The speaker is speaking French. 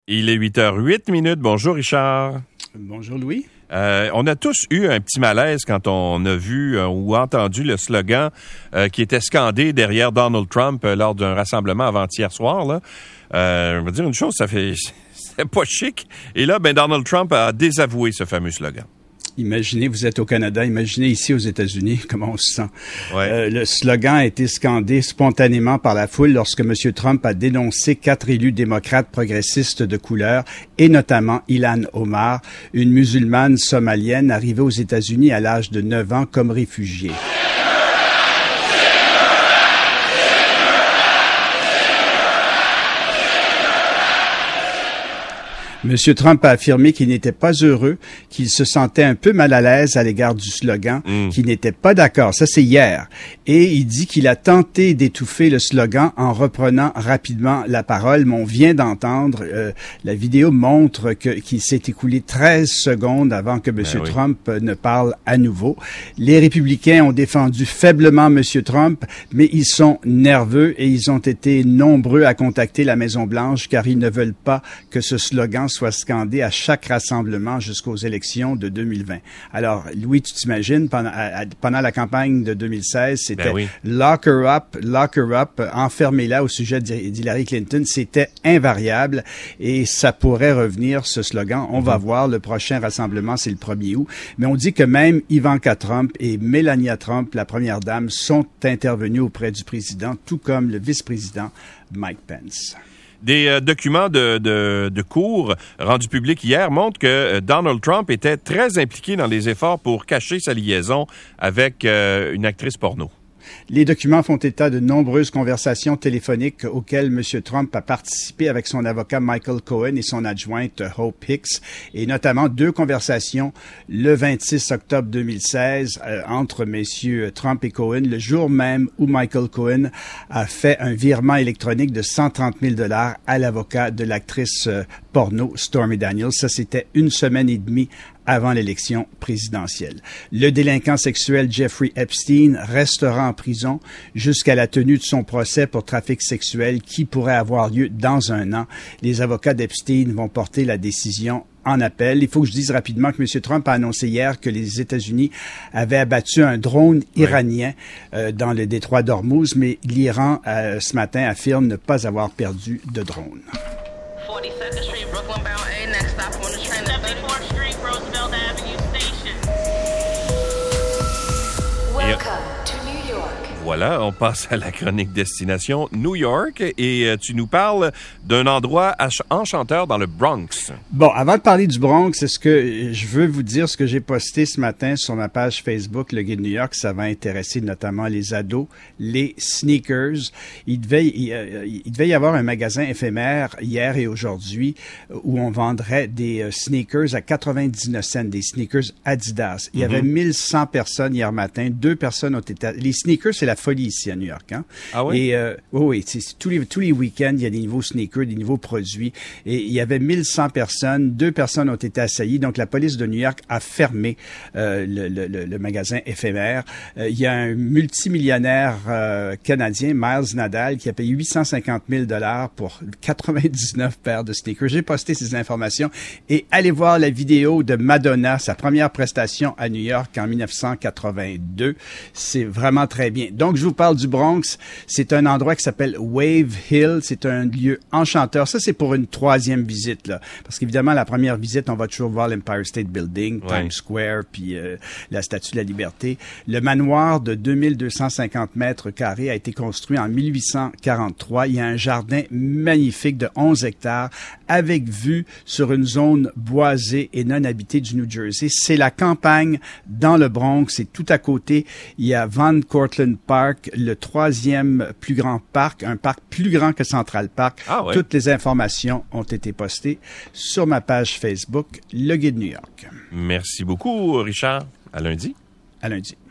Il est 8h08. Bonjour, Richard. Bonjour, Louis. On a tous eu un petit malaise quand on a vu ou entendu le slogan qui était scandé derrière Donald Trump lors d'un rassemblement avant-hier soir. Là. Je veux dire une chose, c'est pas chic. Et là, Donald Trump a désavoué ce fameux slogan. Imaginez, vous êtes au Canada, imaginez ici aux États-Unis comment on se sent. Ouais. Le slogan a été scandé spontanément par la foule lorsque M. Trump a dénoncé 4 élus démocrates progressistes de couleur et notamment Ilhan Omar, une musulmane somalienne arrivée aux États-Unis à l'âge de 9 ans comme réfugiée. M. Trump a affirmé qu'il n'était pas heureux, qu'il se sentait un peu mal à l'aise à l'égard du slogan, qu'il n'était pas d'accord. Ça, c'est hier. Et il dit qu'il a tenté d'étouffer le slogan en reprenant rapidement la parole. Mais on vient d'entendre, la vidéo montre qu'il s'est écoulé 13 secondes avant que M. Trump ne parle à nouveau. Les républicains ont défendu faiblement M. Trump, mais ils sont nerveux et ils ont été nombreux à contacter la Maison-Blanche car ils ne veulent pas que ce slogan soit scandé à chaque rassemblement jusqu'aux élections de 2020. Alors, Louis, tu t'imagines, pendant la campagne de 2016, c'était lock her up, enfermez-la au sujet d'Hillary Clinton. C'était invariable et ça pourrait revenir, ce slogan. On va voir, le prochain rassemblement, c'est le 1er août. Mais on dit que même Ivanka Trump et Melania Trump, la première dame, sont intervenus auprès du président, tout comme le vice-président Mike Pence. Des documents de cours rendus publics hier montrent que Donald Trump était très impliqué dans les efforts pour cacher sa liaison avec une actrice porno. Les documents font état de nombreuses conversations téléphoniques auxquelles M. Trump a participé avec son avocat Michael Cohen et son adjointe Hope Hicks, et notamment 2 conversations le 26 octobre 2016 entre M. Trump et Cohen, le jour même où Michael Cohen a fait un virement électronique de 130 000 $ à l'avocat de l'actrice porno Stormy Daniels. Ça, c'était 1 semaine et demie avant l'élection présidentielle. Le délinquant sexuel Jeffrey Epstein restera en prison jusqu'à la tenue de son procès pour trafic sexuel qui pourrait avoir lieu dans 1 an. Les avocats d'Epstein vont porter la décision en appel. Il faut que je dise rapidement que M. Trump a annoncé hier que les États-Unis avaient abattu un drone iranien dans le détroit d'Ormuz, mais l'Iran, ce matin, affirme ne pas avoir perdu de drone. 42nd Street, Brooklyn bound A, next stop on the train. 74th Street, Roosevelt Avenue Station. Welcome to New York. Voilà, on passe à la chronique Destination New York et tu nous parles d'un endroit enchanteur dans le Bronx. Bon, avant de parler du Bronx, est-ce que je veux vous dire ce que j'ai posté ce matin sur ma page Facebook, Le Guide New York. Ça va intéresser notamment les ados, les sneakers. Il devait y avoir un magasin éphémère hier et aujourd'hui où on vendrait des sneakers à 99 cents, des sneakers Adidas. Il y avait 1100 personnes hier matin. 2 personnes ont été... Les sneakers, c'est la folie ici à New York. Hein? Ah oui? Et oui, tous les week-ends, il y a des nouveaux sneakers, des nouveaux produits. Et il y avait 1100 personnes. 2 personnes ont été assaillies. Donc, la police de New York a fermé le magasin éphémère. Il y a un multimillionnaire canadien, Miles Nadal, qui a payé 850 000 $ pour 99 paires de sneakers. J'ai posté ces informations. Et allez voir la vidéo de Madonna, sa première prestation à New York en 1982. C'est vraiment très bien. Donc, je vous parle du Bronx. C'est un endroit qui s'appelle Wave Hill. C'est un lieu enchanteur. Ça, c'est pour une 3e visite, là. Parce qu'évidemment, la première visite, on va toujours voir l'Empire State Building, Times Square, puis la Statue de la Liberté. Le manoir de 2250 mètres carrés a été construit en 1843. Il y a un jardin magnifique de 11 hectares avec vue sur une zone boisée et non habitée du New Jersey. C'est la campagne dans le Bronx. C'est tout à côté. Il y a Van Cortlandt Park, le 3e plus grand parc, un parc plus grand que Central Park. Ah ouais. Toutes les informations ont été postées sur ma page Facebook, Le Guide New York. Merci beaucoup, Richard. À lundi. À lundi.